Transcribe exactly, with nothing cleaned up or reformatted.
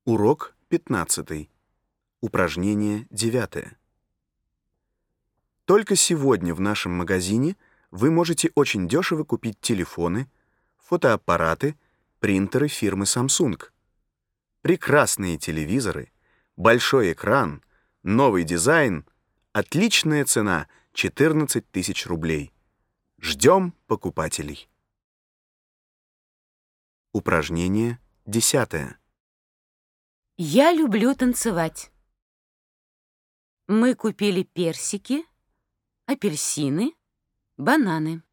Урок пятнадцатый. Упражнение девятое. Только сегодня в нашем магазине вы можете очень дешево купить телефоны, фотоаппараты, принтеры фирмы Samsung. Прекрасные телевизоры, большой экран, новый дизайн, отличная цена — четырнадцать тысяч рублей. Ждем покупателей. Упражнение десятое. Я люблю танцевать. Мы купили персики, апельсины, бананы.